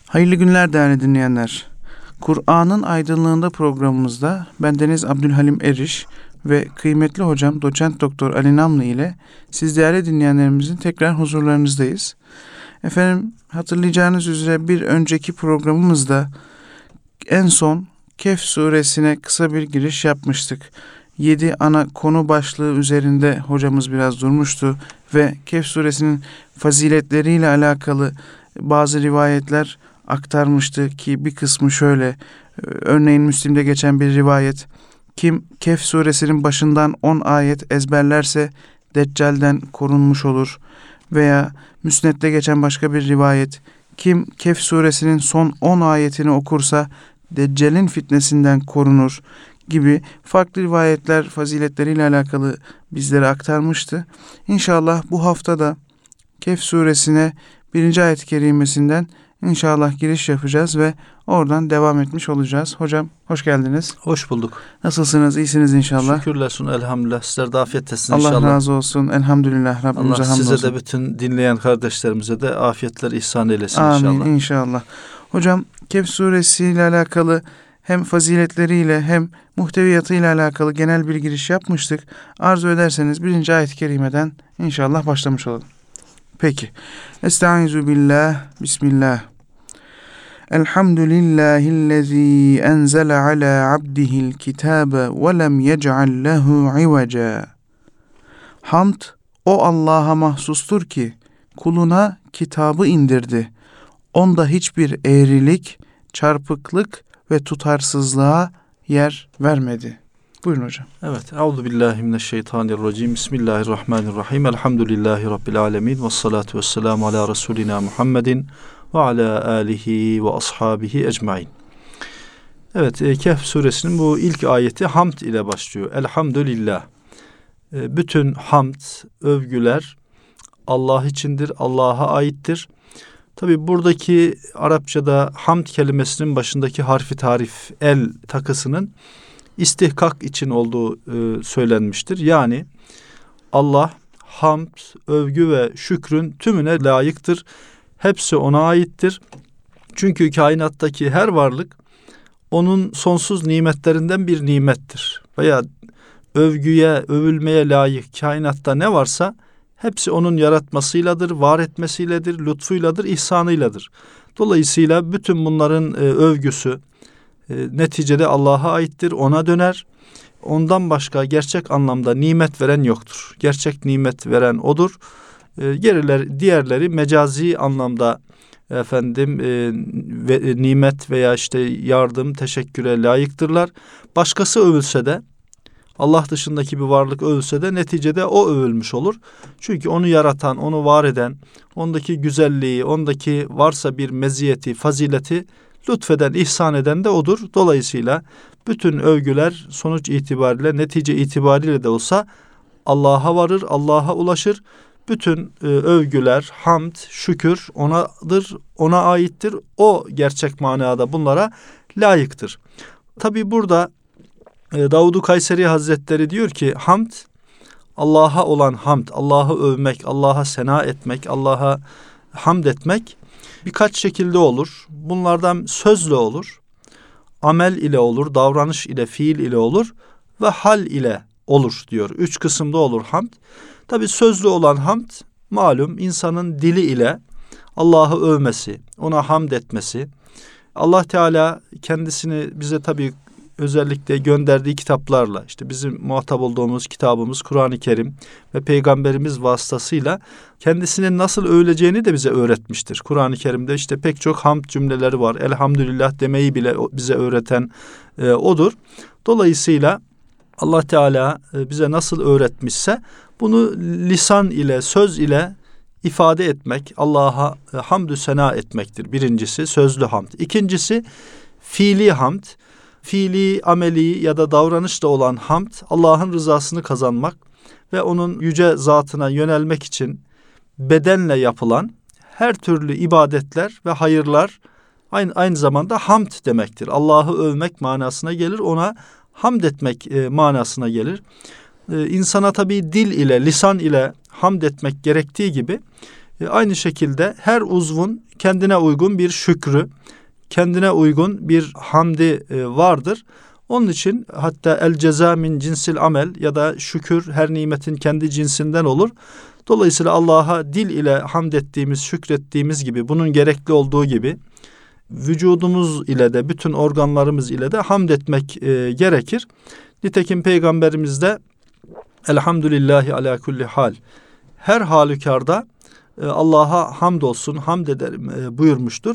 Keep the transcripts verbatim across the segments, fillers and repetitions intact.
Hayırlı günler değerli dinleyenler. Kur'an'ın Aydınlığında programımızda bendeniz Abdülhalim Eriş ve kıymetli hocam Doçent Doktor Ali Namlı ile siz değerli dinleyenlerimizin tekrar huzurlarınızdayız. Efendim, hatırlayacağınız üzere bir önceki programımızda en son Kehf suresine kısa bir giriş yapmıştık. Yedi ana konu başlığı üzerinde hocamız biraz durmuştu ve Kehf suresinin faziletleriyle alakalı bazı rivayetler aktarmıştı ki bir kısmı şöyle. Örneğin Müslim'de geçen bir rivayet: kim Kehf suresinin başından on ayet ezberlerse Deccal'den korunmuş olur. Veya Müsned'de geçen başka bir rivayet: kim Kehf suresinin son on ayetini okursa Deccal'in fitnesinden korunur gibi farklı rivayetler faziletleriyle alakalı bizlere aktarmıştı. İnşallah bu hafta da Kehf suresine birinci ayet-i kerimesinden İnşallah giriş yapacağız ve oradan devam etmiş olacağız. Hocam hoş geldiniz. Hoş bulduk. Nasılsınız? İyisiniz inşallah. Şükürler olsun elhamdülillah. Sizler de afiyet etsin Allah inşallah. Allah razı olsun. Elhamdülillah. Rabbimize Allah hamdolsun. size de bütün dinleyen kardeşlerimize de afiyetler ihsan eylesin Amin, inşallah. Amin inşallah. Hocam Kehf suresiyle alakalı hem faziletleriyle hem muhteviyatıyla alakalı genel bir giriş yapmıştık. Arzu ederseniz birinci ayet-i kerimeden inşallah başlamış olalım. Peki. Estaizu billah. Bismillah. Elhamdülillahillezî enzele ala abdihil kitâbe ve lem yec'al lehu iveca. Hamd o Allah'a mahsustur ki kuluna kitabı indirdi. Onda hiçbir eğrilik, çarpıklık ve tutarsızlığa yer vermedi. Buyurun hocam. Evet. Euzubillahimineşşeytanirracim. Bismillahirrahmanirrahim. Elhamdülillahi Rabbil alemin. Vessalatu vesselamu ala Resulina Muhammedin ve ala alihi ve ashabihi ecmain. Evet, Kehf suresinin bu ilk ayeti hamd ile başlıyor. Elhamdülillah. Bütün hamd, övgüler Allah içindir, Allah'a aittir. Tabi buradaki Arapçada hamd kelimesinin başındaki harfi tarif el takısının istihkak için olduğu e, söylenmiştir. Yani Allah hamd, övgü ve şükrün tümüne layıktır. Hepsi ona aittir. Çünkü kainattaki her varlık onun sonsuz nimetlerinden bir nimettir. Veya övgüye, övülmeye layık kainatta ne varsa hepsi onun yaratmasıyladır, var etmesiyledir, lütfuyladır, ihsanıyladır. Dolayısıyla bütün bunların e, övgüsü e, neticede Allah'a aittir, ona döner. Ondan başka gerçek anlamda nimet veren yoktur. Gerçek nimet veren odur. E, geriler, diğerleri mecazi anlamda efendim e, ve, e, nimet veya işte yardım, teşekküre layıktırlar. Başkası övülse de, Allah dışındaki bir varlık övülse de neticede o övülmüş olur. Çünkü onu yaratan, onu var eden, ondaki güzelliği, ondaki varsa bir meziyeti, fazileti lütfeden, ihsan eden de odur. Dolayısıyla bütün övgüler sonuç itibariyle, netice itibariyle de olsa Allah'a varır, Allah'a ulaşır. Bütün e, övgüler, hamd, şükür onadır, ona aittir. O gerçek manada bunlara layıktır. Tabi burada e, Davud-u Kayseri Hazretleri diyor ki hamd, Allah'a olan hamd, Allah'ı övmek, Allah'a sena etmek, Allah'a hamd etmek birkaç şekilde olur. Bunlardan sözle olur, amel ile olur, davranış ile, fiil ile olur ve hal ile olur diyor. Üç kısımda olur hamd. Tabii sözlü olan hamd malum insanın dili ile Allah'ı övmesi, ona hamd etmesi. Allah Teala kendisini bize tabii özellikle gönderdiği kitaplarla, işte bizim muhatap olduğumuz kitabımız Kur'an-ı Kerim ve Peygamberimiz vasıtasıyla kendisinin nasıl övüleceğini de bize öğretmiştir. Kur'an-ı Kerim'de işte pek çok hamd cümleleri var. Elhamdülillah demeyi bile bize öğreten e, odur. Dolayısıyla Allah Teala e, bize nasıl öğretmişse bunu lisan ile, söz ile ifade etmek, Allah'a e, hamdü sena etmektir. Birincisi sözlü hamd. İkincisi fiili hamd. Fiili, ameli ya da davranışla olan hamd, Allah'ın rızasını kazanmak ve onun yüce zatına yönelmek için bedenle yapılan her türlü ibadetler ve hayırlar aynı, aynı zamanda hamd demektir. Allah'ı övmek manasına gelir, ona hamd etmek e, manasına gelir. E, insana tabii dil ile, lisan ile hamd etmek gerektiği gibi E, aynı şekilde her uzvun kendine uygun bir şükrü, kendine uygun bir hamdi e, vardır. Onun için hatta el ceza min cinsil amel ya da şükür her nimetin kendi cinsinden olur. Dolayısıyla Allah'a dil ile hamd ettiğimiz, şükrettiğimiz gibi, bunun gerekli olduğu gibi vücudumuz ile de bütün organlarımız ile de hamd etmek e, gerekir. Nitekim Peygamberimiz de elhamdülillahi ala kulli hal, her halükarda e, Allah'a hamdolsun, hamd ederim e, buyurmuştur.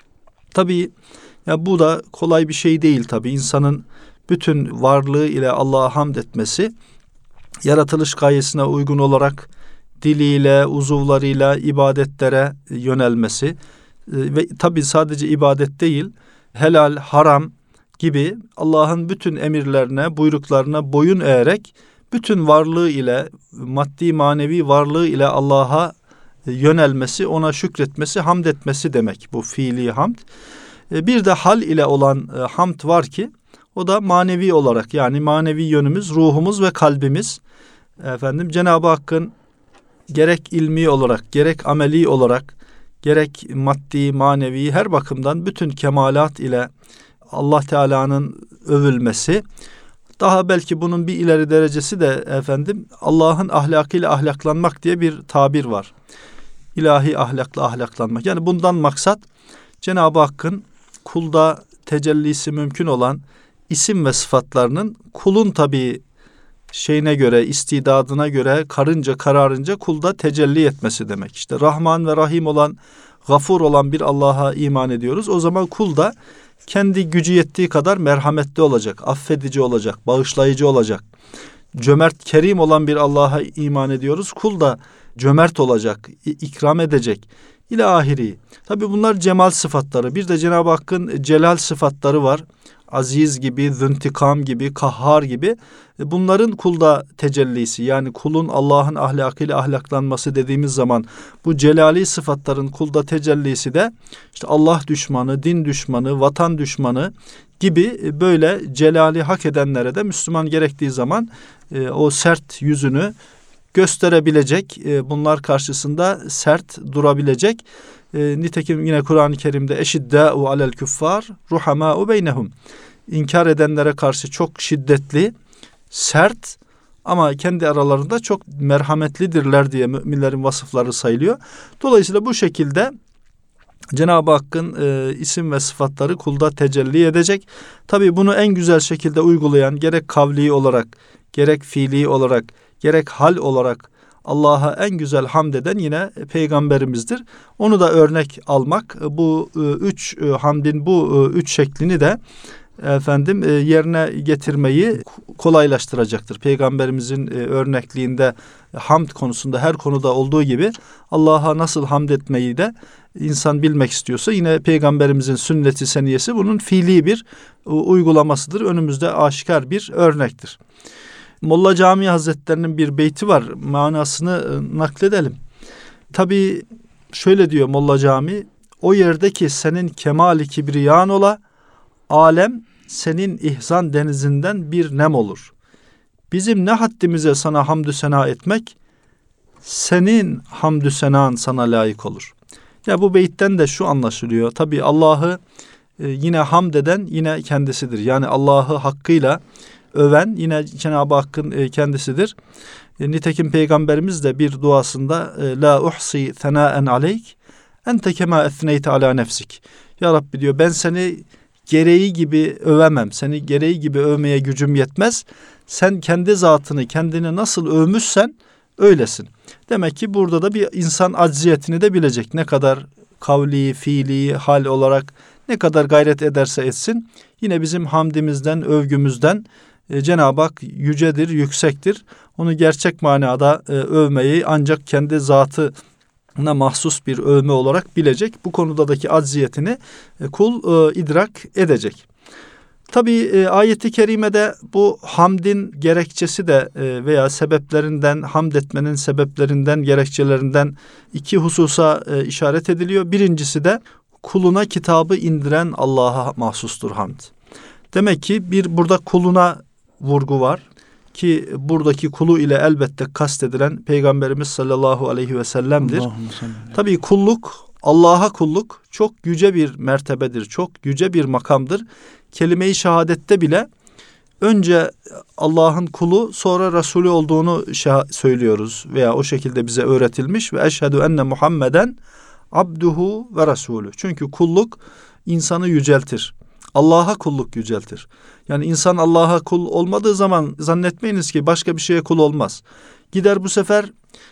Tabii ya bu da kolay bir şey değil tabii. İnsanın bütün varlığı ile Allah'a hamd etmesi, yaratılış gayesine uygun olarak diliyle, uzuvlarıyla ibadetlere yönelmesi e, ve tabii sadece ibadet değil, helal, haram gibi Allah'ın bütün emirlerine, buyruklarına boyun eğerek bütün varlığı ile, maddi manevi varlığı ile Allah'a yönelmesi, ona şükretmesi, hamd etmesi demek bu fiili hamd. Bir de hal ile olan hamd var ki o da manevi olarak, yani manevi yönümüz, ruhumuz ve kalbimiz. Efendim Cenab-ı Hakk'ın gerek ilmi olarak, gerek ameli olarak, gerek maddi, manevi her bakımdan bütün kemalat ile Allah Teala'nın övülmesi, daha belki bunun bir ileri derecesi de efendim Allah'ın ahlakıyla ahlaklanmak diye bir tabir var. İlahi ahlakla ahlaklanmak. Yani bundan maksat Cenab-ı Hakk'ın kulda tecellisi mümkün olan isim ve sıfatlarının kulun tabii şeyine göre, istidadına göre karınca kararınca kulda tecelli etmesi demek. İşte Rahman ve Rahim olan, Gafur olan bir Allah'a iman ediyoruz. O zaman kul da kendi gücü yettiği kadar merhametli olacak, affedici olacak, bağışlayıcı olacak. Cömert, kerim olan bir Allah'a iman ediyoruz. Kul da cömert olacak, ikram edecek. İlahiri. Tabii bunlar cemal sıfatları. Bir de Cenab-ı Hakk'ın celal sıfatları var. Aziz gibi, züntikam gibi, kahhar gibi. Bunların kulda tecellisi, yani kulun Allah'ın ahlakıyla ahlaklanması dediğimiz zaman bu celali sıfatların kulda tecellisi de işte Allah düşmanı, din düşmanı, vatan düşmanı gibi böyle celali hak edenlere de Müslüman gerektiği zaman e, o sert yüzünü gösterebilecek, e, bunlar karşısında sert durabilecek. E, nitekim yine Kur'an-ı Kerim'de eşiddâ'u alel küffâr ruhamâ'u beynehum. İnkar edenlere karşı çok şiddetli, sert ama kendi aralarında çok merhametlidirler diye müminlerin vasıfları sayılıyor. Dolayısıyla bu şekilde Cenab-ı Hakk'ın e, isim ve sıfatları kulda tecelli edecek. Tabii bunu en güzel şekilde uygulayan, gerek kavli olarak, gerek fiili olarak, gerek hal olarak Allah'a en güzel hamd eden yine Peygamberimizdir. Onu da örnek almak, bu e, üç e, hamdin bu e, üç şeklini de efendim e, yerine getirmeyi kolaylaştıracaktır. Peygamberimizin e, örnekliğinde hamd konusunda her konuda olduğu gibi Allah'a nasıl hamd etmeyi de insan bilmek istiyorsa yine Peygamberimizin sünnet-i seniyesi bunun fiili bir e, uygulamasıdır. Önümüzde aşikar bir örnektir. Molla Camii Hazretleri'nin bir beyti var. Manasını e, nakledelim. Tabii şöyle diyor Molla Camii: o yerdeki senin kemali kibriyan ola, alem senin ihsan denizinden bir nem olur. Bizim ne haddimize sana hamdü sena etmek, senin hamdü senan sana layık olur. Ya bu beyitten de şu anlaşılıyor. Tabii Allah'ı e, yine hamd eden yine kendisidir. Yani Allah'ı hakkıyla öven yine Cenab-ı Hakk'ın e, kendisidir. E, nitekim Peygamberimiz de bir duasında e, la uhsi senaen aleyk ente kema ethneyte ala nefsik. Ya Rabbi diyor, ben seni gereği gibi övemem. Seni gereği gibi övmeye gücüm yetmez. Sen kendi zatını, kendini nasıl övmüşsen öylesin. Demek ki burada da bir insan acziyetini de bilecek. Ne kadar kavli, fiili, hal olarak ne kadar gayret ederse etsin, yine bizim hamdimizden, övgümüzden e, Cenab-ı Hak yücedir, yüksektir. Onu gerçek manada e, övmeyi ancak kendi zatına mahsus bir övme olarak bilecek. Bu konudaki acziyetini e, kul e, idrak edecek. Tabii e, ayet-i kerimede bu hamdin gerekçesi de e, veya sebeplerinden, hamd etmenin sebeplerinden, gerekçelerinden iki hususa e, işaret ediliyor. Birincisi de kuluna kitabı indiren Allah'a mahsustur hamd. Demek ki bir burada kuluna vurgu var. ki buradaki kulu ile elbette kastedilen Peygamberimiz sallallahu aleyhi ve sellem'dir. Tabii kulluk, Allah'a kulluk çok yüce bir mertebedir, çok yüce bir makamdır. Kelime-i şehadette bile önce Allah'ın kulu, sonra Resulü olduğunu söylüyoruz veya o şekilde bize öğretilmiş ve eşhedü enne Muhammeden abduhu ve resulü. Çünkü kulluk insanı yüceltir. Allah'a kulluk yüceltir. Yani insan Allah'a kul olmadığı zaman zannetmeyiniz ki başka bir şeye kul olmaz. Gider bu sefer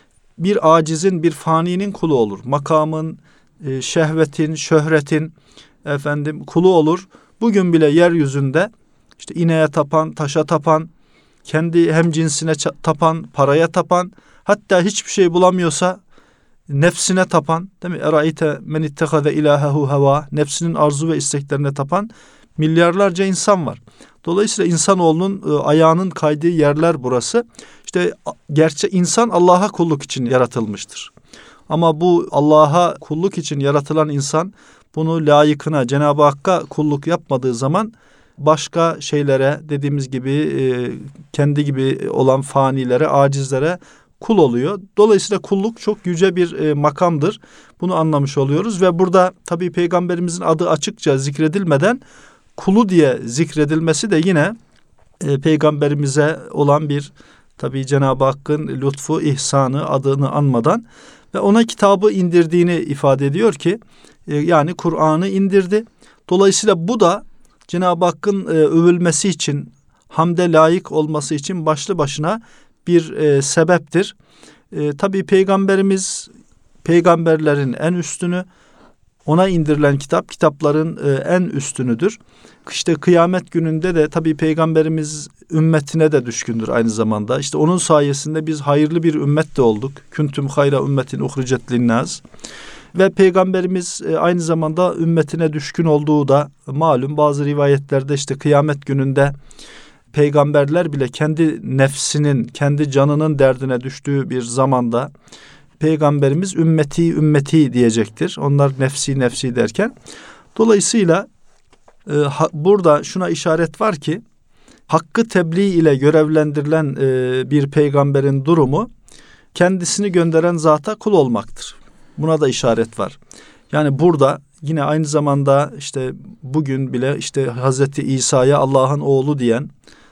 bir acizin, bir faninin kulu olur. Makamın, e, şehvetin, şöhretin efendim kulu olur. Bugün bile yeryüzünde işte ineğe tapan, taşa tapan, kendi hem cinsine tapan, paraya tapan, hatta hiçbir şey bulamıyorsa nefsine tapan, değil mi? Eraite men ittehade ilahehu heva, nefsinin arzu ve isteklerine tapan milyarlarca insan var. Dolayısıyla insanoğlunun e, ayağının kaydığı yerler burası. İşte gerçek insan Allah'a kulluk için yaratılmıştır. Ama bu Allah'a kulluk için yaratılan insan bunu layıkına, Cenab-ı Hakk'a kulluk yapmadığı zaman başka şeylere, dediğimiz gibi e, kendi gibi olan fanilere, acizlere kul oluyor. Dolayısıyla kulluk çok yüce bir e, makamdır. Bunu anlamış oluyoruz ve burada tabii Peygamberimizin adı açıkça zikredilmeden kulu diye zikredilmesi de yine e, Peygamberimize olan bir tabii Cenab-ı Hakk'ın lütfu, ihsanı, adını anmadan ve ona kitabı indirdiğini ifade ediyor ki e, yani Kur'an'ı indirdi. Dolayısıyla bu da Cenab-ı Hakk'ın e, övülmesi için, hamde layık olması için başlı başına bir e, sebeptir. E, tabii Peygamberimiz peygamberlerin en üstünü, ona indirilen kitap kitapların e, en üstünüdür. İşte kıyamet gününde de tabii Peygamberimiz ümmetine de düşkündür aynı zamanda. İşte onun sayesinde biz hayırlı bir ümmet de olduk. Kuntum hayra ümmetin uhricet linnâs. Ve Peygamberimiz e, aynı zamanda ümmetine düşkün olduğu da malum. Bazı rivayetlerde işte kıyamet gününde peygamberler bile kendi nefsinin, kendi canının derdine düştüğü bir zamanda Peygamberimiz ümmeti ümmeti diyecektir. Onlar nefsi nefsi derken. Dolayısıyla e, ha, burada şuna işaret var ki hakkı tebliğ ile görevlendirilen e, bir peygamberin durumu kendisini gönderen zata kul olmaktır. Buna da işaret var. Yani burada yine aynı zamanda işte bugün bile işte Hazreti İsa'ya Allah'ın oğlu diyen,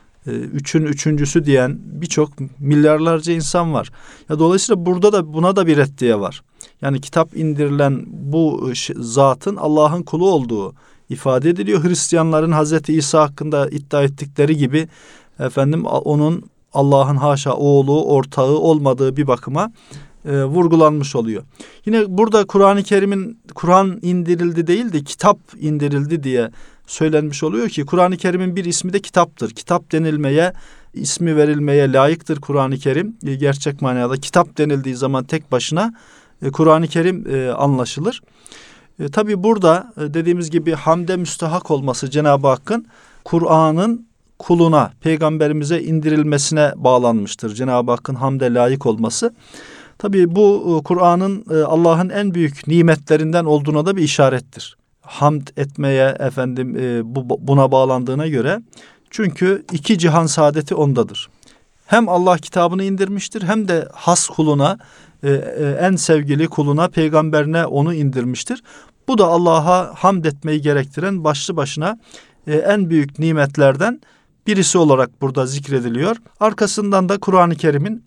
üçün üçüncüsü diyen birçok milyarlarca insan var. Ya dolayısıyla burada da buna da bir reddiye var. Yani kitap indirilen bu zatın Allah'ın kulu olduğu ifade ediliyor. Hristiyanların Hazreti İsa hakkında iddia ettikleri gibi efendim onun Allah'ın haşa oğlu, ortağı olmadığı bir bakıma e, vurgulanmış oluyor. Yine burada Kur'an-ı Kerim'in Kur'an indirildi değil de kitap indirildi diye söylenmiş oluyor ki Kur'an-ı Kerim'in bir ismi de kitaptır. Kitap denilmeye, ismi verilmeye layıktır Kur'an-ı Kerim. E, gerçek manada kitap denildiği zaman tek başına e, Kur'an-ı Kerim e, anlaşılır. E, tabii burada e, dediğimiz gibi hamde müstahak olması Cenab-ı Hakk'ın Kur'an'ın kuluna, peygamberimize indirilmesine bağlanmıştır. Cenab-ı Hakk'ın hamde layık olması. Tabii bu e, Kur'an'ın e, Allah'ın en büyük nimetlerinden olduğuna da bir işarettir. Hamd etmeye efendim e, bu, buna bağlandığına göre. Çünkü iki cihan saadeti ondadır. Hem Allah kitabını indirmiştir hem de has kuluna, e, e, en sevgili kuluna, peygamberine onu indirmiştir. Bu da Allah'a hamd etmeyi gerektiren başlı başına e, en büyük nimetlerden birisi olarak burada zikrediliyor. Arkasından da Kur'an-ı Kerim'in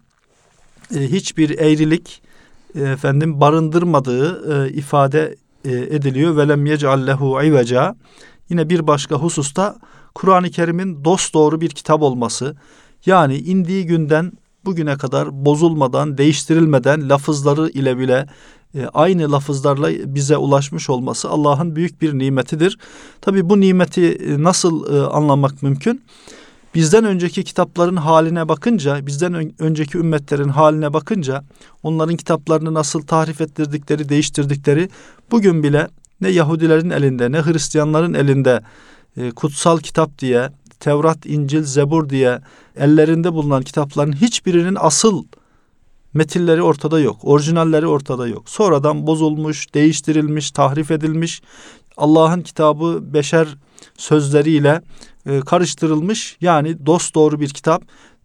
e, hiçbir eğrilik e, efendim barındırmadığı e, ifade e, ediliyor. Velem yec'allehu iveca. Yine bir başka hususta Kur'an-ı Kerim'in dosdoğru bir kitap olması, yani indiği günden bugüne kadar bozulmadan, değiştirilmeden lafızları ile bile e, aynı lafızlarla bize ulaşmış olması Allah'ın büyük bir nimetidir. Tabii bu nimeti e, nasıl e, anlamak mümkün? Bizden önceki kitapların haline bakınca, bizden ön, önceki ümmetlerin haline bakınca, onların kitaplarını nasıl tahrif ettirdikleri, değiştirdikleri, bugün bile ne Yahudilerin elinde ne Hristiyanların elinde e, kutsal kitap diye, Tevrat, İncil, Zebur diye ellerinde bulunan kitapların hiçbirinin asıl metinleri ortada yok. Orijinalleri ortada yok. Sonradan bozulmuş, değiştirilmiş, tahrif edilmiş, Allah'ın kitabı beşer sözleriyle e, karıştırılmış, yani dosdoğru bir kitap,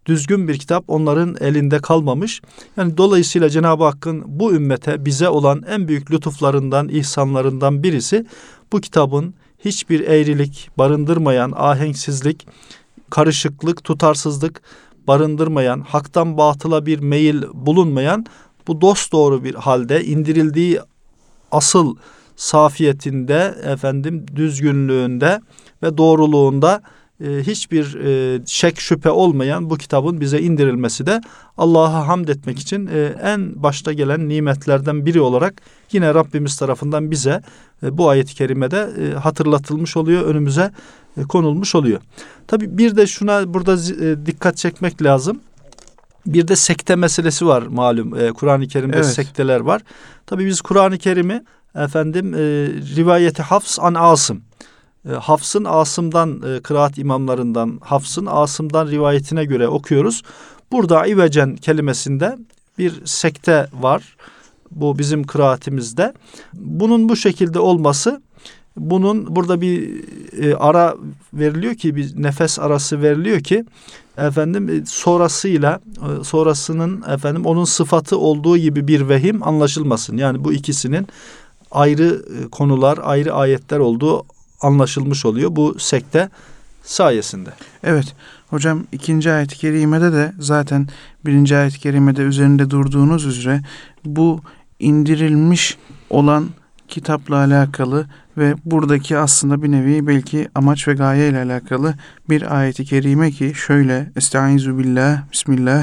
düzgün bir kitap onların elinde kalmamış. Yani dolayısıyla Cenab-ı Hakk'ın bu ümmete bize olan en büyük lütuflarından, ihsanlarından birisi bu kitabın hiçbir eğrilik barındırmayan, ahenksizlik, karışıklık, tutarsızlık barındırmayan, haktan batıla bir meyil bulunmayan, bu dosdoğru bir halde indirildiği asıl safiyetinde, efendim düzgünlüğünde ve doğruluğunda e, hiçbir e, şek şüphe olmayan bu kitabın bize indirilmesi de Allah'a hamd etmek için e, en başta gelen nimetlerden biri olarak yine Rabbimiz tarafından bize e, bu ayet-i kerimede e, hatırlatılmış oluyor, önümüze e, konulmuş oluyor. Tabii bir de şuna burada e, dikkat çekmek lazım. Bir de sekte meselesi var malum. E, Kur'an-ı Kerim'de evet. sekteler var. Tabii biz Kur'an-ı Kerim'i efendim e, rivayeti Hafs an Asım. E, Hafs'ın Asım'dan, e, kıraat imamlarından Hafs'ın Asım'dan rivayetine göre okuyoruz. Burada ivecen kelimesinde bir sekte var. Bu bizim kıraatimizde. Bunun bu şekilde olması, bunun burada bir e, ara veriliyor ki, bir nefes arası veriliyor ki efendim sonrasıyla sonrasının efendim onun sıfatı olduğu gibi bir vehim anlaşılmasın. Yani bu ikisinin ayrı konular, ayrı ayetler olduğu anlaşılmış oluyor bu sekte sayesinde. Evet hocam, ikinci ayet-i kerimede de zaten birinci ayet-i kerimede üzerinde durduğunuz üzere bu indirilmiş olan kitapla alakalı ve buradaki aslında bir nevi belki amaç ve gaye ile alakalı bir ayet-i kerime ki şöyle: Estaizu billah, bismillah.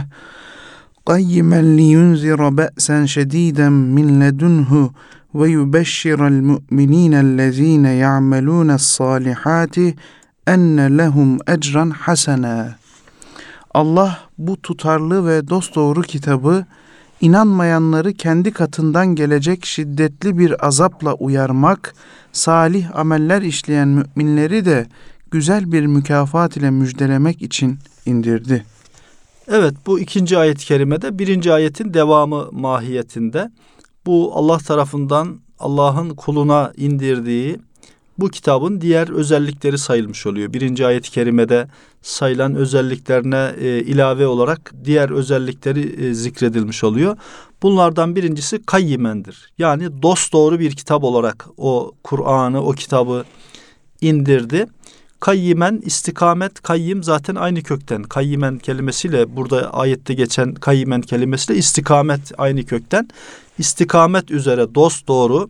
Qayyimen liyunzira ba'sen şediden min ledunhu ve yubeşşirel mu'mininellezine ya'melûne's-sâlihâti enne lehum ecran hasena. Allah bu tutarlı ve dosdoğru kitabı İnanmayanları kendi katından gelecek şiddetli bir azapla uyarmak, salih ameller işleyen müminleri de güzel bir mükafat ile müjdelemek için indirdi. Evet, bu ikinci ayet-i kerimede birinci ayetin devamı mahiyetinde. Bu Allah tarafından Allah'ın kuluna indirdiği bu kitabın diğer özellikleri sayılmış oluyor. Birinci ayet-i kerimede sayılan özelliklerine e, ilave olarak diğer özellikleri e, zikredilmiş oluyor. Bunlardan birincisi kayyimendir. Yani dosdoğru bir kitap olarak o Kur'an'ı, o kitabı indirdi. Kayyimen, istikamet, kayyim zaten aynı kökten. Kayyimen kelimesiyle, burada ayette geçen kayyimen kelimesiyle istikamet aynı kökten. İstikamet üzere dosdoğru,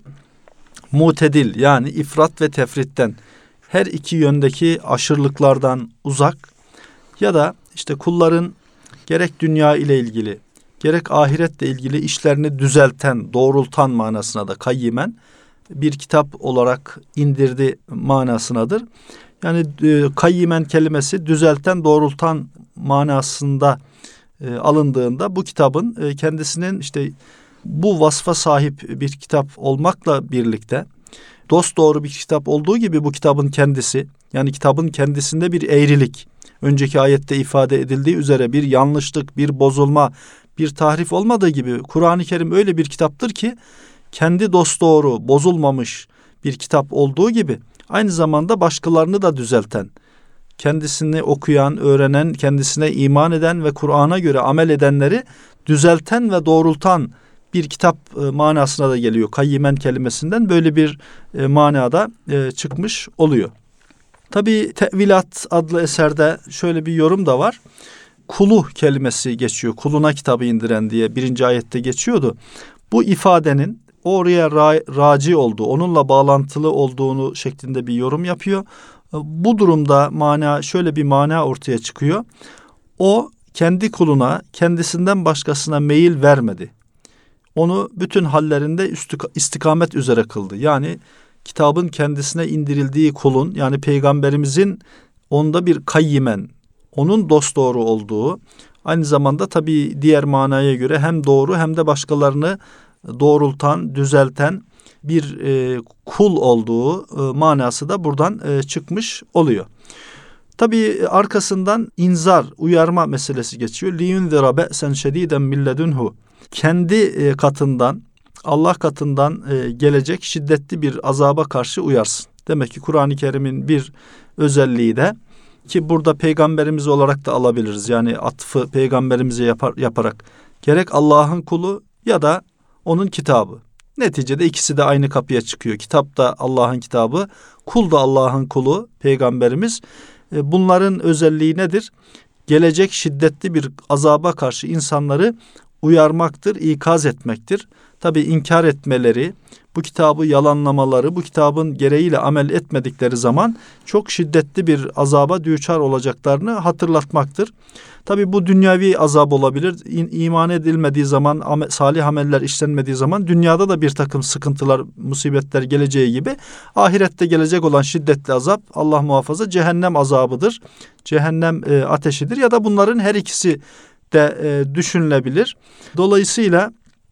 mutedil, yani ifrat ve tefritten, her iki yöndeki aşırılıklardan uzak ya da işte kulların gerek dünya ile ilgili gerek ahiretle ilgili işlerini düzelten, doğrultan manasına da kayyimen bir kitap olarak indirdi manasınadır. Yani e, kayyimen kelimesi düzelten, doğrultan manasında e, alındığında bu kitabın e, kendisinin işte bu vasfa sahip bir kitap olmakla birlikte dosdoğru bir kitap olduğu gibi bu kitabın kendisi, yani kitabın kendisinde bir eğrilik, önceki ayette ifade edildiği üzere bir yanlışlık, bir bozulma, bir tahrif olmadığı gibi Kur'an-ı Kerim öyle bir kitaptır ki kendi dosdoğru, bozulmamış bir kitap olduğu gibi aynı zamanda başkalarını da düzelten, kendisini okuyan, öğrenen, kendisine iman eden ve Kur'an'a göre amel edenleri düzelten ve doğrultan bir kitap e, manasına da geliyor. Kayyimen kelimesinden böyle bir e, manada e, çıkmış oluyor. Tabii Tevilat adlı eserde şöyle bir yorum da var. Kulu kelimesi geçiyor. Kuluna kitabı indiren diye birinci ayette geçiyordu. Bu ifadenin oraya ra- raci olduğu, onunla bağlantılı olduğunu şeklinde bir yorum yapıyor. Bu durumda mana, şöyle bir mana ortaya çıkıyor. O kendi kuluna, kendisinden başkasına meyil vermedi. Onu bütün hallerinde istikamet üzere kıldı. Yani kitabın kendisine indirildiği kulun, yani peygamberimizin onda bir kayyimen, onun dosdoğru olduğu, aynı zamanda tabii diğer manaya göre hem doğru hem de başkalarını doğrultan, düzelten bir e, kul olduğu e, manası da buradan e, çıkmış oluyor. Tabii arkasından inzar, uyarma meselesi geçiyor. لِيُنْذِرَ بَأْسًا شَد۪يدًا مِنْ لَدُنْهُ. Kendi katından, Allah katından gelecek şiddetli bir azaba karşı uyarsın. Demek ki Kur'an-ı Kerim'in bir özelliği de ki burada peygamberimiz olarak da alabiliriz. Yani atfı peygamberimize yapar, yaparak gerek Allah'ın kulu ya da onun kitabı. Neticede ikisi de aynı kapıya çıkıyor. Kitap da Allah'ın kitabı, kul da Allah'ın kulu, peygamberimiz. E, bunların özelliği nedir? Gelecek şiddetli bir azaba karşı insanları uyarmaktır, ikaz etmektir. Tabii inkar etmeleri, bu kitabı yalanlamaları, bu kitabın gereğiyle amel etmedikleri zaman çok şiddetli bir azaba düçar olacaklarını hatırlatmaktır. Tabii bu dünyavi azap olabilir. İ- iman edilmediği zaman, ame- salih ameller işlenmediği zaman dünyada da bir takım sıkıntılar, musibetler geleceği gibi ahirette gelecek olan şiddetli azap, Allah muhafaza, cehennem azabıdır. Cehennem e, ateşidir ya da bunların her ikisi de e, düşünülebilir. Dolayısıyla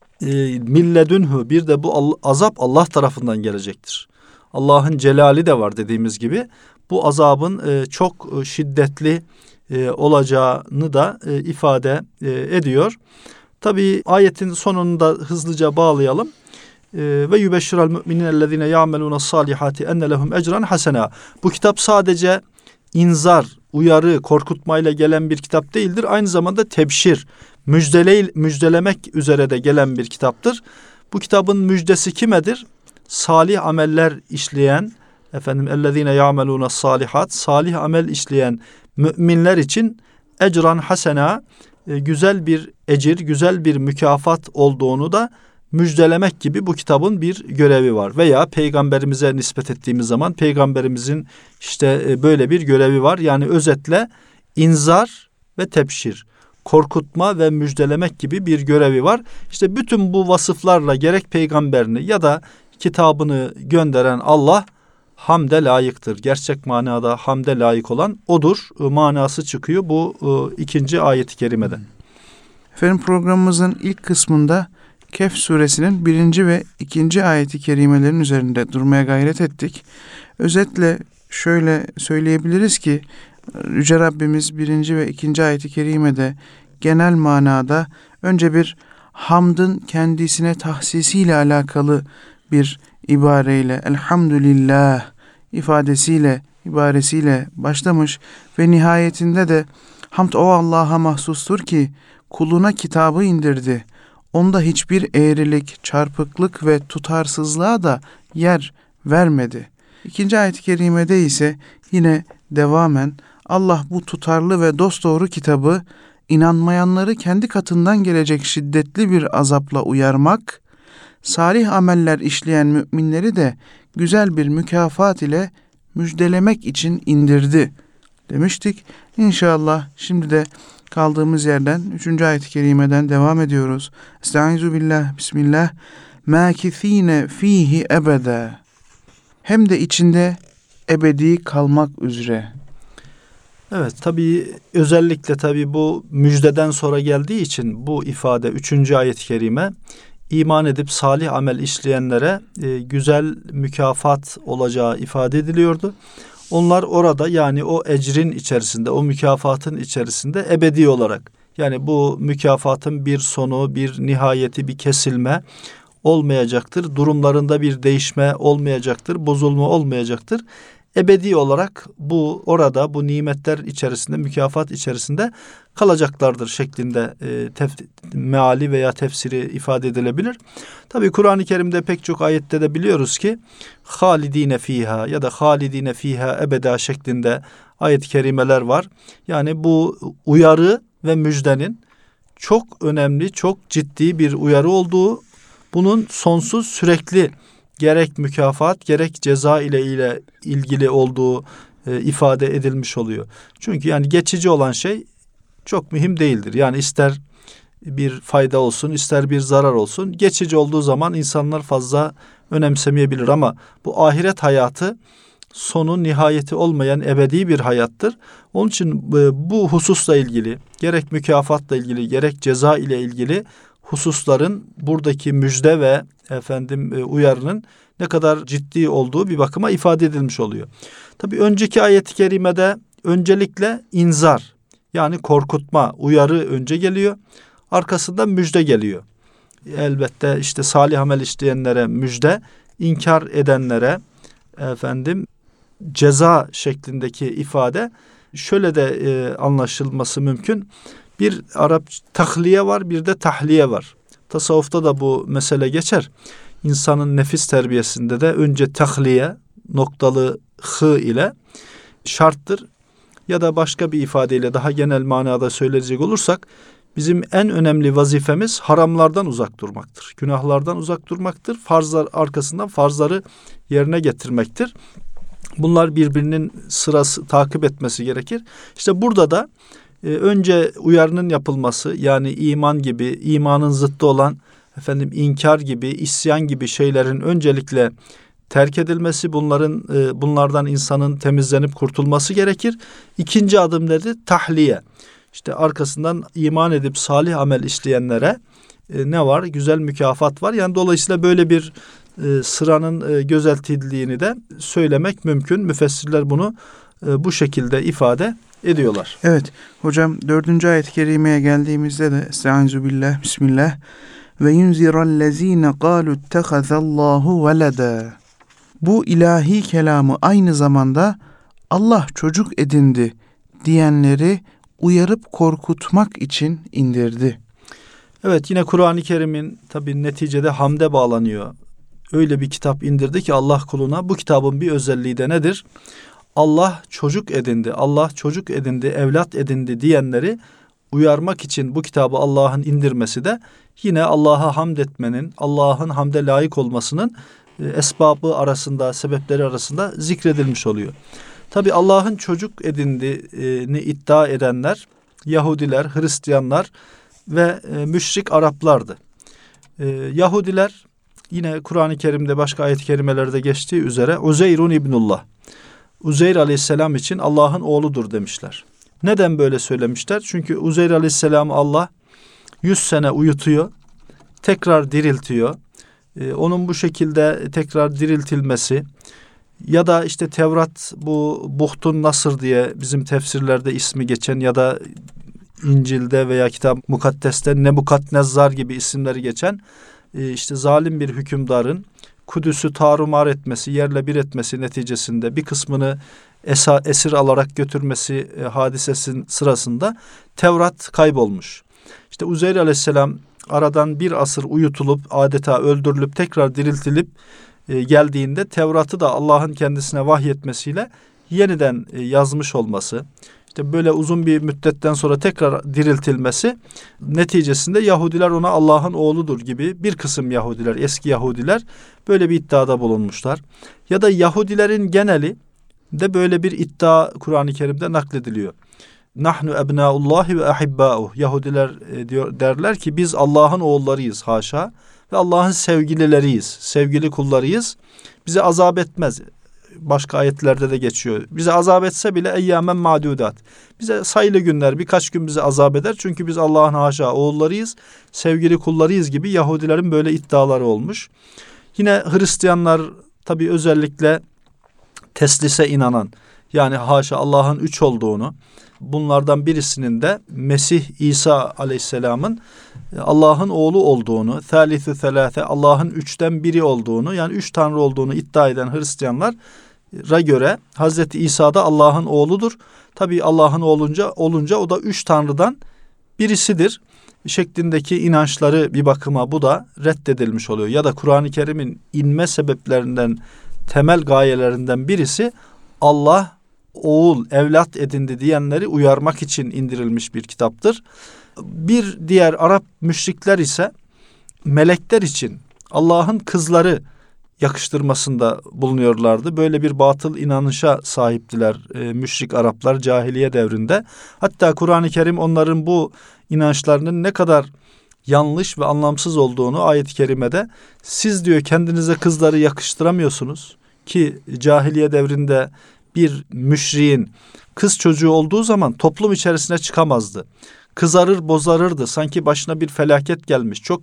e, milledünhü, bir de bu al- azap Allah tarafından gelecektir. Allah'ın celali de var dediğimiz gibi. Bu azabın e, çok e, şiddetli e, olacağını da e, ifade e, ediyor. Tabii ayetin sonunda hızlıca bağlayalım. E, ve yübeşşirel müminellezine ya'melûne salihati enne lehum ecran hasena. Bu kitap sadece inzar, uyarı, korkutmayla gelen bir kitap değildir. Aynı zamanda tebşir, müjdele, müjdelemek üzere de gelen bir kitaptır. Bu kitabın müjdesi kimedir? Salih ameller işleyen, efendim ellezine ya'melûne salihat, salih amel işleyen müminler için ecran hasena, e, güzel bir ecir, güzel bir mükafat olduğunu da müjdelemek gibi bu kitabın bir görevi var. Veya peygamberimize nispet ettiğimiz zaman peygamberimizin işte e, böyle bir görevi var. Yani özetle inzar ve tebşir, korkutma ve müjdelemek gibi bir görevi var. İşte bütün bu vasıflarla gerek peygamberini ya da kitabını gönderen Allah hamde layıktır. Gerçek manada hamde layık olan odur. Manası çıkıyor bu e, ikinci ayet-i kerimeden. Efendim, programımızın ilk kısmında Kehf suresinin birinci ve ikinci ayeti kerimelerin üzerinde durmaya gayret ettik. Özetle şöyle söyleyebiliriz ki Yüce Rabbimiz birinci ve ikinci ayeti kerimede genel manada önce bir hamdın kendisine tahsisiyle alakalı bir ibareyle, elhamdülillah ifadesiyle, ibaresiyle başlamış ve nihayetinde de hamd o Allah'a mahsustur ki kuluna kitabı indirdi. Onda hiçbir eğrilik, çarpıklık ve tutarsızlığa da yer vermedi. İkinci ayet-i kerimede ise yine devamen Allah bu tutarlı ve dosdoğru kitabı inanmayanları kendi katından gelecek şiddetli bir azapla uyarmak, salih ameller işleyen müminleri de güzel bir mükafat ile müjdelemek için indirdi demiştik. İnşallah şimdi de kaldığımız yerden üçüncü ayet-i kerimeden devam ediyoruz. Estaizu billah, bismillah. Mâkithîne fîhi ebedâ. Hem de içinde ebedi kalmak üzere. Evet, tabii özellikle tabii bu müjdeden sonra geldiği için bu ifade üçüncü ayet-i kerime iman edip salih amel işleyenlere e, güzel mükafat olacağı ifade ediliyordu. Onlar orada, yani o ecrin içerisinde, o mükafatın içerisinde ebedi olarak, yani bu mükafatın bir sonu, bir nihayeti, bir kesilme olmayacaktır. Durumlarında bir değişme olmayacaktır, bozulma olmayacaktır. Ebedi olarak bu orada, bu nimetler içerisinde, mükafat içerisinde kalacaklardır şeklinde e, tef- meali veya tefsiri ifade edilebilir. Tabii Kur'an-ı Kerim'de pek çok ayette de biliyoruz ki halidine fiha ya da halidine fiha ebeda şeklinde ayet-i kerimeler var. Yani bu uyarı ve müjdenin çok önemli, çok ciddi bir uyarı olduğu, bunun sonsuz, sürekli gerek mükafat gerek ceza ile ile ilgili olduğu e, ifade edilmiş oluyor. Çünkü yani geçici olan şey çok mühim değildir. Yani ister bir fayda olsun, ister bir zarar olsun, geçici olduğu zaman insanlar fazla önemsemeyebilir ama bu ahiret hayatı sonu nihayeti olmayan ebedi bir hayattır. Onun için e, bu hususla ilgili, gerek mükafatla ilgili gerek ceza ile ilgili hususların buradaki müjde ve efendim e, uyarının ne kadar ciddi olduğu bir bakıma ifade edilmiş oluyor. Tabii önceki ayet-i kerimede öncelikle inzar, yani korkutma, uyarı önce geliyor. Arkasından müjde geliyor. Elbette işte salih amel işleyenlere müjde, inkar edenlere efendim ceza şeklindeki ifade şöyle de e, anlaşılması mümkün. Bir Arap tahliye var, bir de tahliye var. Tasavvufta da bu mesele geçer. İnsanın nefis terbiyesinde de önce tahliye noktalı hı ile şarttır. Ya da başka bir ifadeyle daha genel manada söyleyecek olursak, bizim en önemli vazifemiz haramlardan uzak durmaktır. Günahlardan uzak durmaktır. Farzlar arkasından farzları yerine getirmektir. Bunlar birbirinin sırası takip etmesi gerekir. İşte burada da e, önce uyarının yapılması, yani iman gibi, imanın zıttı olan efendim inkar gibi, isyan gibi şeylerin öncelikle terk edilmesi, bunların e, bunlardan insanın temizlenip kurtulması gerekir. İkinci adım nedir? Tahliye. İşte arkasından iman edip salih amel işleyenlere e, ne var? Güzel mükafat var. Yani dolayısıyla böyle bir e, sıranın e, gözetildiğini de söylemek mümkün. Müfessirler bunu e, bu şekilde ifade ediyorlar. Evet hocam, dördüncü ayet-i kerimeye geldiğimizde de Estaizu billah, Bismillah ve yunzirallezine galu ittehazallahu veleda. Bu ilahi kelamı aynı zamanda Allah çocuk edindi diyenleri uyarıp korkutmak için indirdi. Evet, yine Kur'an-ı Kerim'in tabii neticede hamde bağlanıyor. Öyle bir kitap indirdi ki Allah kuluna, bu kitabın bir özelliği de nedir? Allah çocuk edindi, Allah çocuk edindi, evlat edindi diyenleri uyarmak için bu kitabı Allah'ın indirmesi de yine Allah'a hamd etmenin, Allah'ın hamde layık olmasının e, esbabı arasında, sebepleri arasında zikredilmiş oluyor. Tabi Allah'ın çocuk edindiğini iddia edenler Yahudiler, Hristiyanlar ve e, müşrik Araplardı. E, Yahudiler yine Kur'an-ı Kerim'de başka ayet-i kerimelerde geçtiği üzere Uzeyrun İbnullah, Uzeyr Aleyhisselam için Allah'ın oğludur demişler. Neden böyle söylemişler? Çünkü Uzeyr Aleyhisselam Allah yüz sene uyutuyor, tekrar diriltiyor. Ee, onun bu şekilde tekrar diriltilmesi ya da işte Tevrat, bu Buhtun Nasır diye bizim tefsirlerde ismi geçen ya da İncil'de veya Kitap-ı Mukaddes'te Nebukadnezzar gibi isimleri geçen e, işte zalim bir hükümdarın Kudüs'ü tarumar etmesi, yerle bir etmesi neticesinde bir kısmını esa, esir alarak götürmesi e, hadisesinin sırasında Tevrat kaybolmuş. İşte Uzeyr Aleyhisselam aradan bir asır uyutulup adeta öldürülüp tekrar diriltilip e, geldiğinde Tevrat'ı da Allah'ın kendisine vahyetmesiyle yeniden e, yazmış olması, işte böyle uzun bir müddetten sonra tekrar diriltilmesi neticesinde Yahudiler ona Allah'ın oğludur gibi, bir kısım Yahudiler, eski Yahudiler böyle bir iddiada bulunmuşlar. Ya da Yahudilerin geneli de böyle bir iddia Kur'an-ı Kerim'de naklediliyor. Nahnu ebnaullahi ve ahibba'uh. Yahudiler e, diyor, derler ki biz Allah'ın oğullarıyız haşa ve Allah'ın sevgilileriyiz, sevgili kullarıyız. Bize azap etmez. Başka ayetlerde de geçiyor. Bize azap etse bile eyyâmen ma'dudat. Bize sayılı günler, birkaç gün bize azap eder. Çünkü biz Allah'ın haşa oğullarıyız, sevgili kullarıyız gibi Yahudilerin böyle iddiaları olmuş. Yine Hristiyanlar tabii özellikle teslise inanan, yani haşa Allah'ın üç olduğunu, bunlardan birisinin de Mesih İsa Aleyhisselam'ın Allah'ın oğlu olduğunu, thalithu thelâthe, Allah'ın üçten biri olduğunu, yani üç tanrı olduğunu iddia eden Hristiyanlara göre Hazreti İsa da Allah'ın oğludur. Tabii Allah'ın olunca olunca o da üç tanrıdan birisidir şeklindeki inançları bir bakıma bu da reddedilmiş oluyor. Ya da Kur'an-ı Kerim'in inme sebeplerinden, temel gayelerinden birisi Allah oğul, evlat edindi diyenleri uyarmak için indirilmiş bir kitaptır. Bir diğer Arap müşrikler ise melekler için Allah'ın kızları yakıştırmasında bulunuyorlardı. Böyle bir batıl inanışa sahiptiler e, müşrik Araplar cahiliye devrinde. Hatta Kur'an-ı Kerim onların bu inançlarının ne kadar yanlış ve anlamsız olduğunu ayet-i kerimede, siz diyor kendinize kızları yakıştıramıyorsunuz ki cahiliye devrinde bir müşriğin kız çocuğu olduğu zaman toplum içerisine çıkamazdı. Kızarır, bozarırdı. Sanki başına bir felaket gelmiş, çok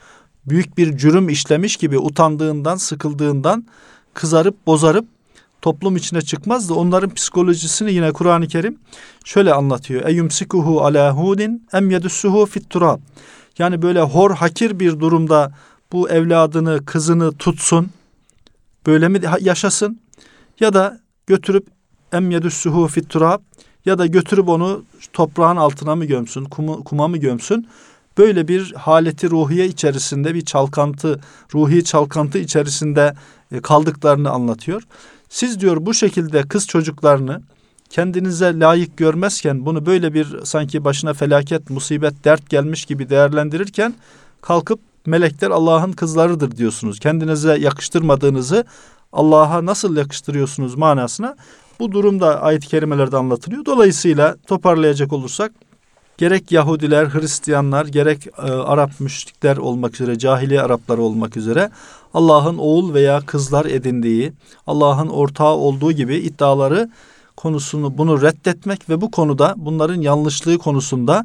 büyük bir cürüm işlemiş gibi utandığından, sıkıldığından kızarıp, bozarıp toplum içine çıkmazdı. Onların psikolojisini yine Kur'an-ı Kerim şöyle anlatıyor. Eyyumsikuhu ala hudin em yedussuhu fit turab. Yani böyle hor hakir bir durumda bu evladını, kızını tutsun, böyle mi yaşasın, ya da götürüp em yedussuhu fit turab, ya da götürüp onu toprağın altına mı gömsün, kumu, kuma mı gömsün? Böyle bir haleti ruhiye içerisinde, bir çalkantı, ruhi çalkantı içerisinde kaldıklarını anlatıyor. Siz diyor bu şekilde kız çocuklarını kendinize layık görmezken, bunu böyle bir sanki başına felaket, musibet, dert gelmiş gibi değerlendirirken kalkıp melekler Allah'ın kızlarıdır diyorsunuz. Kendinize yakıştırmadığınızı Allah'a nasıl yakıştırıyorsunuz manasına bu durumda ayet-i kerimelerde anlatılıyor. Dolayısıyla toparlayacak olursak, gerek Yahudiler, Hristiyanlar, gerek e, Arap müşrikler olmak üzere, cahiliye Arapları olmak üzere Allah'ın oğul veya kızlar edindiği, Allah'ın ortağı olduğu gibi iddiaları konusunu, bunu reddetmek ve bu konuda, bunların yanlışlığı konusunda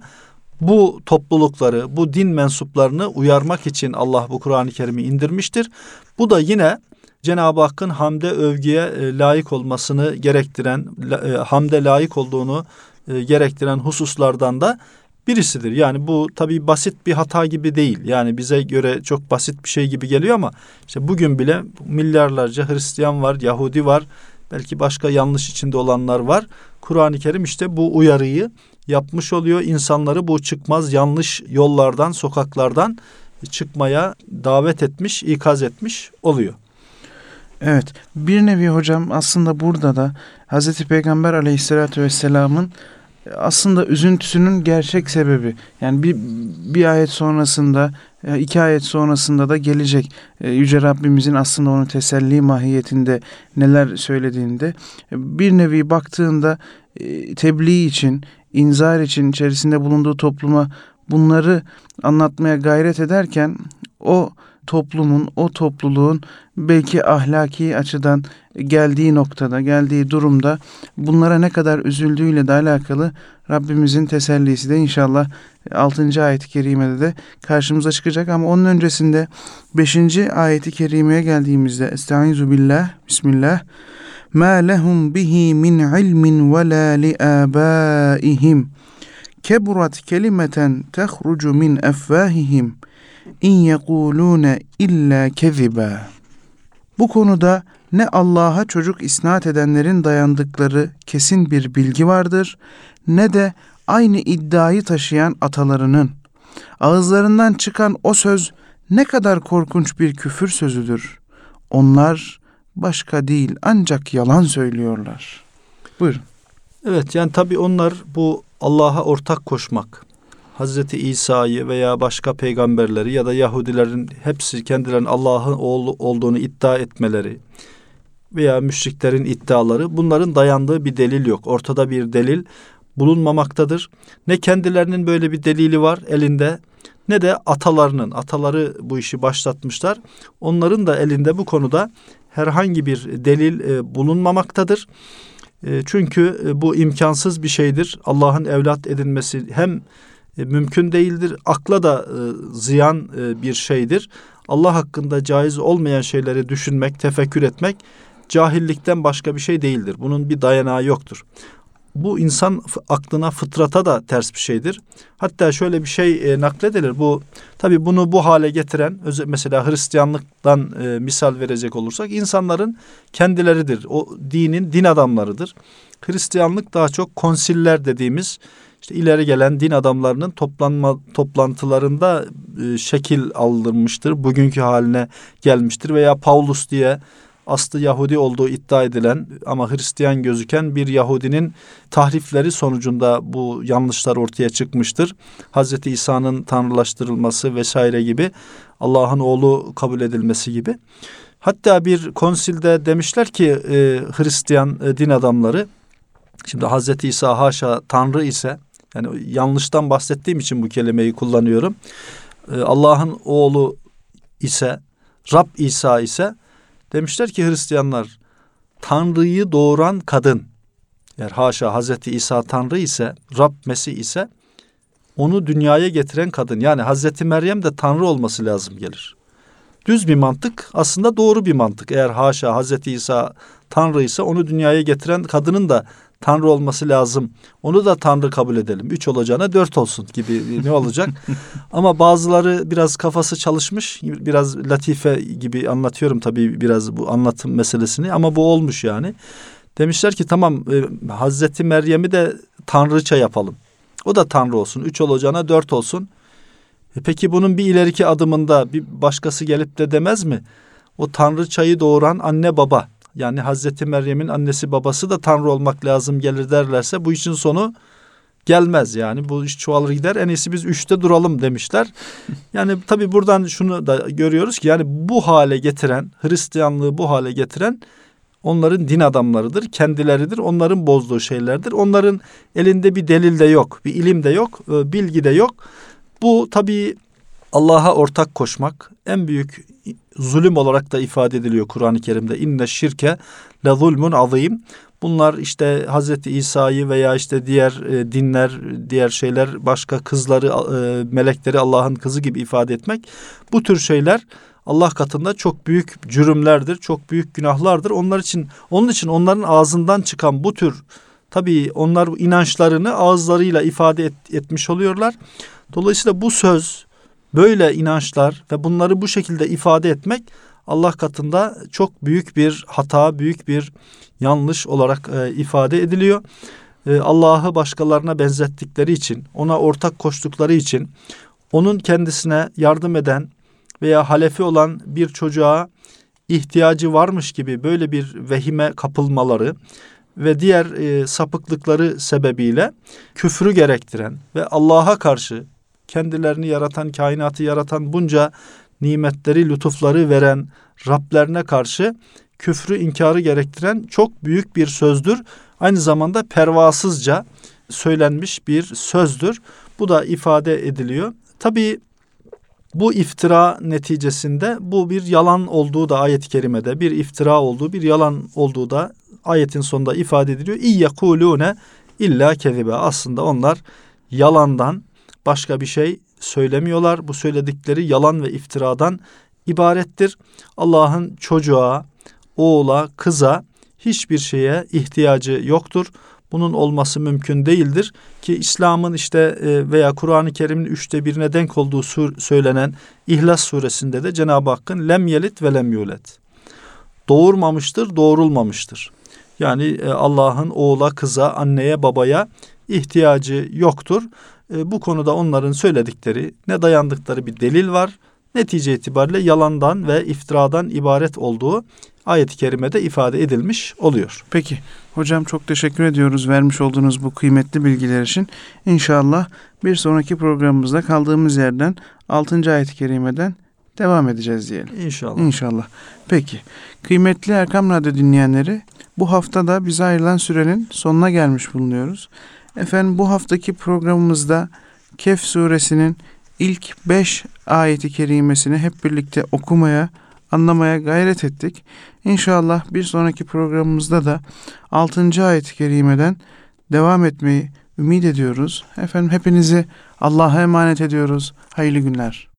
bu toplulukları, bu din mensuplarını uyarmak için Allah bu Kur'an-ı Kerim'i indirmiştir. Bu da yine Cenab-ı Hakk'ın hamde, övgüye e, layık olmasını gerektiren, e, hamde layık olduğunu e, gerektiren hususlardan da birisidir. Yani bu tabii basit bir hata gibi değil. Yani bize göre çok basit bir şey gibi geliyor ama işte bugün bile milyarlarca Hristiyan var, Yahudi var, belki başka yanlış içinde olanlar var. Kur'an-ı Kerim işte bu uyarıyı yapmış oluyor. İnsanları bu çıkmaz yanlış yollardan, sokaklardan çıkmaya davet etmiş, ikaz etmiş oluyor. Evet, bir nevi hocam aslında burada da Hazreti Peygamber Aleyhisselatü Vesselam'ın aslında üzüntüsünün gerçek sebebi, yani bir, bir ayet sonrasında, iki ayet sonrasında da gelecek Yüce Rabbimizin aslında onu teselli mahiyetinde neler söylediğinde bir nevi baktığında tebliğ için, inzar için içerisinde bulunduğu topluma bunları anlatmaya gayret ederken o toplumun, o topluluğun belki ahlaki açıdan geldiği noktada, geldiği durumda bunlara ne kadar üzüldüğüyle de alakalı Rabbimizin tesellisi de inşallah altıncı ayet-i kerimede de karşımıza çıkacak. Ama onun öncesinde beşinci ayet-i kerimeye geldiğimizde Estaizu billah, Bismillah. Ma lehum bihi min ilmin ve la li abaihim keburat kelimeten tehrucu min efvahihim İn yekulune illa keziba. Bu konuda ne Allah'a çocuk isnat edenlerin dayandıkları kesin bir bilgi vardır, ne de aynı iddiayı taşıyan atalarının. Ağızlarından çıkan o söz ne kadar korkunç bir küfür sözüdür. Onlar başka değil ancak yalan söylüyorlar. Buyurun. Evet, yani tabii onlar bu Allah'a ortak koşmak, Hazreti İsa'yı veya başka peygamberleri ya da Yahudilerin hepsi kendilerinin Allah'ın oğlu olduğunu iddia etmeleri veya müşriklerin iddiaları, bunların dayandığı bir delil yok. Ortada bir delil bulunmamaktadır. Ne kendilerinin böyle bir delili var elinde, ne de atalarının, ataları bu işi başlatmışlar. Onların da elinde bu konuda herhangi bir delil e, bulunmamaktadır. E, çünkü e, bu imkansız bir şeydir. Allah'ın evlat edinmesi hem e, mümkün değildir, akla da e, ziyan e, bir şeydir. Allah hakkında caiz olmayan şeyleri düşünmek, tefekkür etmek cahillikten başka bir şey değildir. Bunun bir dayanağı yoktur. Bu insan aklına, fıtrata da ters bir şeydir. Hatta şöyle bir şey e, nakledilir. Bu tabii bunu bu hale getiren, mesela Hristiyanlıktan e, misal verecek olursak, insanların kendileridir. O dinin din adamlarıdır. Hristiyanlık daha çok konsiller dediğimiz, işte ileri gelen din adamlarının toplanma toplantılarında e, şekil aldırmıştır. Bugünkü haline gelmiştir veya Paulus diye aslı Yahudi olduğu iddia edilen ama Hristiyan gözüken bir Yahudinin tahrifleri sonucunda bu yanlışlar ortaya çıkmıştır. Hazreti İsa'nın tanrılaştırılması vesaire gibi, Allah'ın oğlu kabul edilmesi gibi. Hatta bir konsilde demişler ki e, Hristiyan e, din adamları, şimdi Hazreti İsa haşa Tanrı ise, yani yanlıştan bahsettiğim için bu kelimeyi kullanıyorum. E, Allah'ın oğlu ise, Rab İsa ise, demişler ki Hristiyanlar, Tanrı'yı doğuran kadın, eğer haşa Hazreti İsa Tanrı ise, Rab Mesih ise, onu dünyaya getiren kadın, yani Hazreti Meryem de Tanrı olması lazım gelir. Düz bir mantık, aslında doğru bir mantık. Eğer haşa Hazreti İsa Tanrı ise, onu dünyaya getiren kadının da Tanrı olması lazım. Onu da Tanrı kabul edelim. Üç olacağına dört olsun gibi ne olacak? Ama bazıları biraz kafası çalışmış. Biraz latife gibi anlatıyorum tabii biraz bu anlatım meselesini. Ama bu olmuş yani. Demişler ki tamam e, Hazreti Meryem'i de tanrıça yapalım. O da tanrı olsun. Üç olacağına dört olsun. E peki bunun bir ileriki adımında bir başkası gelip de demez mi? O tanrıçayı doğuran anne baba, yani Hazreti Meryem'in annesi babası da tanrı olmak lazım gelir derlerse bu işin sonu gelmez yani. Bu iş çoğalır gider. En iyisi biz üçte duralım demişler. Yani tabii buradan şunu da görüyoruz ki yani bu hale getiren, Hristiyanlığı bu hale getiren onların din adamlarıdır, kendileridir. Onların bozduğu şeylerdir. Onların elinde bir delil de yok, bir ilim de yok, bilgi de yok. Bu tabii Allah'a ortak koşmak en büyük zulüm olarak da ifade ediliyor Kur'an-ı Kerim'de. İnne şirke le zulmun azim. Bunlar işte Hazreti İsa'yı veya işte diğer e, dinler, diğer şeyler, başka kızları, e, melekleri Allah'ın kızı gibi ifade etmek. Bu tür şeyler Allah katında çok büyük cürümlerdir, çok büyük günahlardır. Onlar için, onun için onların ağzından çıkan bu tür, tabii onlar inançlarını ağızlarıyla ifade et, etmiş oluyorlar. Dolayısıyla bu söz, böyle inançlar ve bunları bu şekilde ifade etmek Allah katında çok büyük bir hata, büyük bir yanlış olarak e, ifade ediliyor. E, Allah'ı başkalarına benzettikleri için, ona ortak koştukları için, onun kendisine yardım eden veya halefi olan bir çocuğa ihtiyacı varmış gibi böyle bir vehime kapılmaları ve diğer e, sapıklıkları sebebiyle küfrü gerektiren ve Allah'a karşı kendilerini yaratan, kainatı yaratan, bunca nimetleri, lütufları veren Rablerine karşı küfrü, inkarı gerektiren çok büyük bir sözdür. Aynı zamanda pervasızca söylenmiş bir sözdür. Bu da ifade ediliyor. Tabii bu iftira neticesinde bu bir yalan olduğu da ayet-i kerimede, bir iftira olduğu, bir yalan olduğu da ayetin sonunda ifade ediliyor. İyyekulûne illa kezibe. Aslında onlar yalandan başka bir şey söylemiyorlar. Bu söyledikleri yalan ve iftiradan ibarettir. Allah'ın çocuğa, oğula, kıza hiçbir şeye ihtiyacı yoktur. Bunun olması mümkün değildir ki İslam'ın işte veya Kur'an-ı Kerim'in üçte birine denk olduğu söylenen İhlas suresinde de Cenab-ı Hakk'ın lem yelit ve lem yulet. Doğurmamıştır, doğurulmamıştır. Yani Allah'ın oğula, kıza, anneye, babaya ihtiyacı yoktur. Bu konuda onların söyledikleri, ne dayandıkları bir delil var. Netice itibariyle yalandan ve iftiradan ibaret olduğu ayet-i kerimede ifade edilmiş oluyor. Peki hocam, çok teşekkür ediyoruz vermiş olduğunuz bu kıymetli bilgiler için. İnşallah bir sonraki programımızda kaldığımız yerden altıncı ayet-i kerimeden devam edeceğiz diyelim. İnşallah. İnşallah. Peki kıymetli Erkam Radyo dinleyenleri, bu hafta da bize ayrılan sürenin sonuna gelmiş bulunuyoruz. Efendim, bu haftaki programımızda Kehf suresinin ilk beş ayeti kerimesini hep birlikte okumaya, anlamaya gayret ettik. İnşallah bir sonraki programımızda da altıncı ayet-i kerimeden devam etmeyi ümit ediyoruz. Efendim, hepinizi Allah'a emanet ediyoruz. Hayırlı günler.